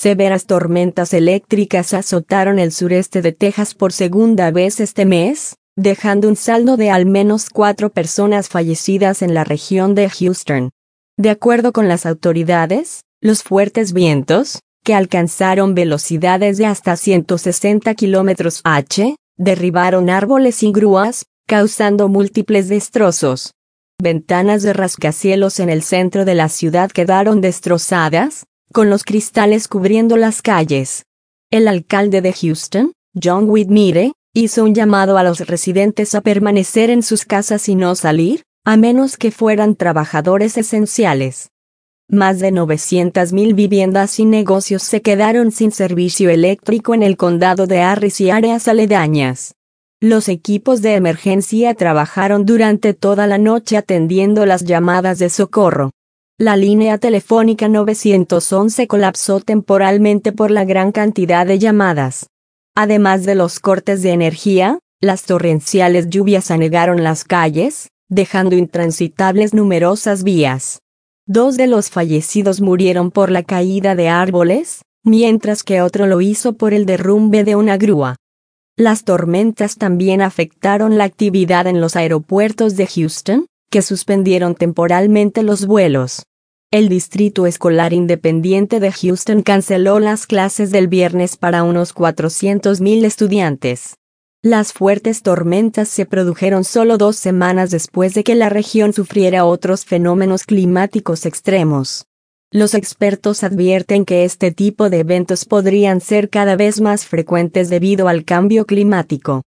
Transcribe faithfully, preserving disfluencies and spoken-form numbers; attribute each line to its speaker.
Speaker 1: Severas tormentas eléctricas azotaron el sureste de Texas por segunda vez este mes, dejando un saldo de al menos cuatro personas fallecidas en la región de Houston. De acuerdo con las autoridades, los fuertes vientos, que alcanzaron velocidades de hasta ciento sesenta kilómetros por hora, derribaron árboles y grúas, causando múltiples destrozos. Ventanas de rascacielos en el centro de la ciudad quedaron destrozadas, con los cristales cubriendo las calles. El alcalde de Houston, John Whitmire, hizo un llamado a los residentes a permanecer en sus casas y no salir, a menos que fueran trabajadores esenciales. Más de novecientas mil viviendas y negocios se quedaron sin servicio eléctrico en el condado de Harris y áreas aledañas. Los equipos de emergencia trabajaron durante toda la noche atendiendo las llamadas de socorro. La línea telefónica nueve once colapsó temporalmente por la gran cantidad de llamadas. Además de los cortes de energía, las torrenciales lluvias anegaron las calles, dejando intransitables numerosas vías. Dos de los fallecidos murieron por la caída de árboles, mientras que otro lo hizo por el derrumbe de una grúa. Las tormentas también afectaron la actividad en los aeropuertos de Houston, que suspendieron temporalmente los vuelos. El Distrito Escolar Independiente de Houston canceló las clases del viernes para unos cuatrocientos mil estudiantes. Las fuertes tormentas se produjeron solo dos semanas después de que la región sufriera otros fenómenos climáticos extremos. Los expertos advierten que este tipo de eventos podrían ser cada vez más frecuentes debido al cambio climático.